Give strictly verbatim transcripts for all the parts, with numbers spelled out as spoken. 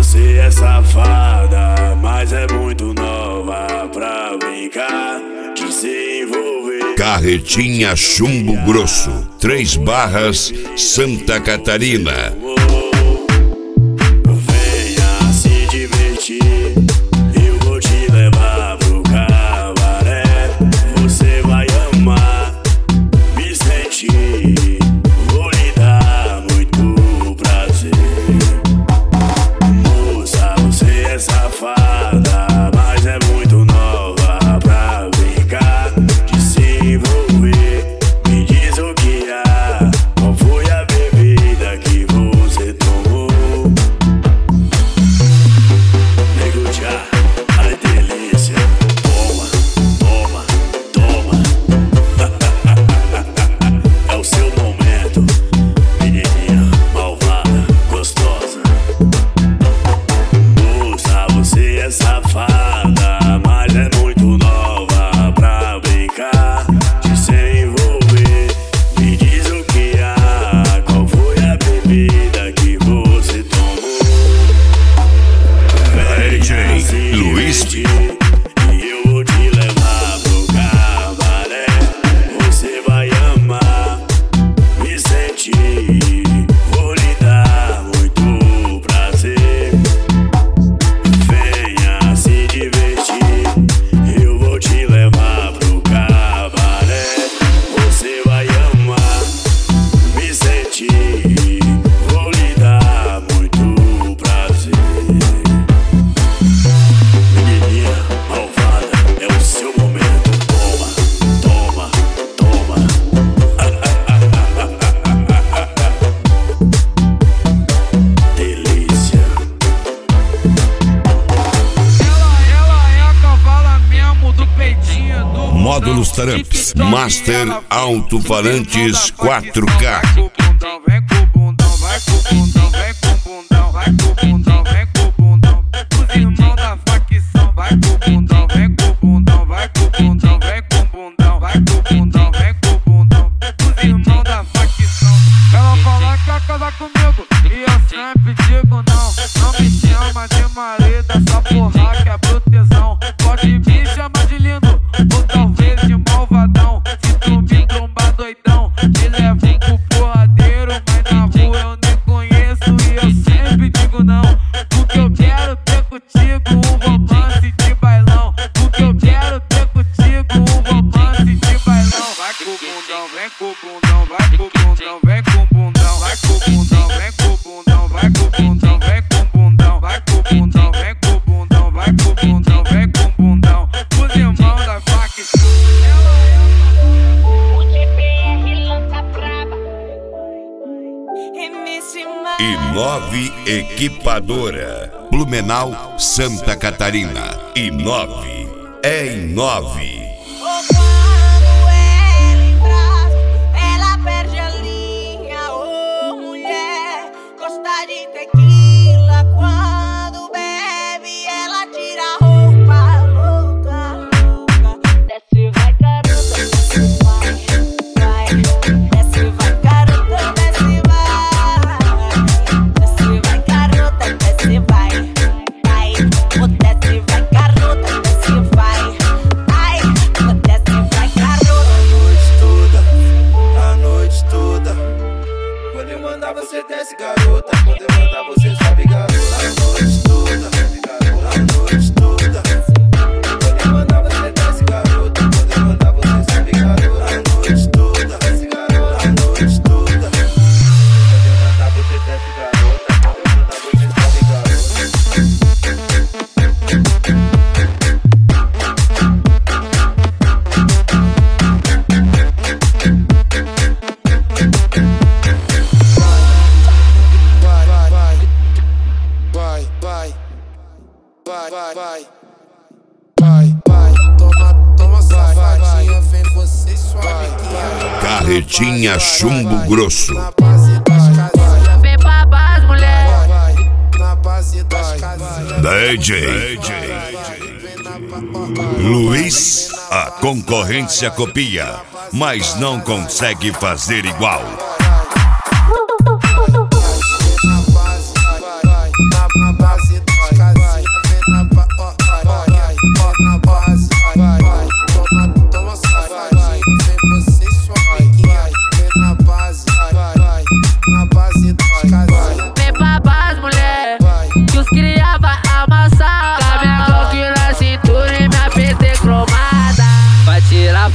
Você é safada, mas é muito nova pra brincar de se envolver. Carretinha Chumbo Grosso, Três Barras, Santa Catarina. Venha se divertir, eu vou te levar pro cabaré. Você vai amar, me sentir, vou lhe dar muito prazer. Moça, você é safada, mas é muito nova pra brincar de se envolver. Me diz o que há, qual foi a bebida que você tomou? Nego já, ai delícia, toma, toma, toma. É o seu momento, menininha malvada, gostosa. Moça, você é safada, mas é muito nova pra brincar de se envolver. Me diz o que há, qual foi a bebida que você tomou? D J Luiz E eu vou te levar pro cabaré. Você vai amar, me sentir, vou lhe dar muito prazer. Venha se divertir, eu vou te levar pro cabaré. Você vai amar, me sentir, vou lhe dar muito prazer. Menininha malvada, é o seu momento. Toma, toma, toma. Delícia. Ela, ela é a cavala mesmo do peitinho do Módulos Tramps, Master Alto-Falantes quatro K. Vem com o bundão, vai com o bundão, vem com o bundão, vai com o bundão, vem com o bundão. Os irmãos da facção, vai com o bundão, vem com o bundão, vai com o bundão, vem com o bundão, vai com o bundão, vem com o bundão. Os irmãos da facção. Ela fala que quer casar comigo e eu sempre digo não. Não me chama de marido, essa porra que é proteção. Pode me chamar de lindo ou talvez de malvadão. Se tu me trombar doidão, te levo pro porradeiro. Mas na rua eu nem conheço e eu sempre digo não. Porque eu quero ter contigo um romance de bailão. Porque eu quero ter contigo um romance de bailão. Vai com o bundão, vem com o bundão, vai com o bundão, vem com o bundão, vai com o bundão, vem com o bundão, vai com o bundão, vem com o bundão, vai com o bundão, vem com o bundão, vai com o bundão, vem com o bundão. Os irmãos da facção. O G P R lança braba. Inove Equipadora, Blumenau, Santa Catarina. Inove é Inove. Quando ela em brasa, ela perde a linha. Ô mulher, gosta de tequila. Quando bebe, ela tira a roupa. Louca, louca. Desce, vai, garota, desce, vai, vai. Desce, vai, garota, desce, vai. Desce, vai, garota, desce, vai, vai. Oh, desce, vai, garota, desce, vai. Ai, oh, desce, vai, garota. A noite toda, a noite toda. Quando eu mandar você desce, garota. Quando eu mandar você sobe, garota. A noite toda, a noite toda. Quando eu mandar você desce, garota. Quando eu mandar você sobe, garota. A noite toda, a noite toda. Quando eu mandar você desce, garota. Quando eu mandar você sobe, garota. Vai, vai, vai, vai, vai, vai, vai, vai, toma, toma, safadinha, vem você e sua amiguinha. Carretinha Chumbo Grosso. Na base das casinhas, Vem pra base, mulher. vai, na base das casinhas. D J Luiz, a concorrência copia, mas não consegue fazer igual. Na base, vai, vai, na base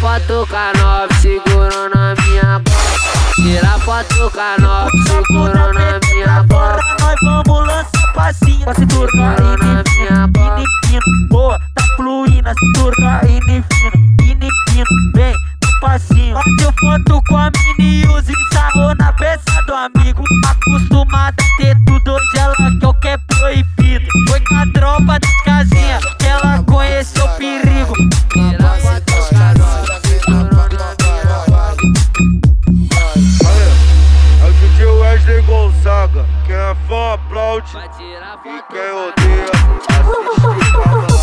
foto com a nove, segurando a minha bola. Tira foto com a nove, segurando a minha bola. Nós vamos lançar passinho, a cintura indo e fino, indo e fino. Boa, tá fluindo, a cintura indo e fino, indo e fino. Vem no passinho, bateu foto com a mini e os ensarrou na peça do amigo. Acostumada a ter tudo, hoje ela quer o que é proibido. Foi com a tropa das casinhas que ela conheceu o perigo. Tira foto com a nove, segurando a minha bola. É o D J Wesley Gonzaga. Quem é fã aplaude Vai tirar e foto quem com a odeia assiste.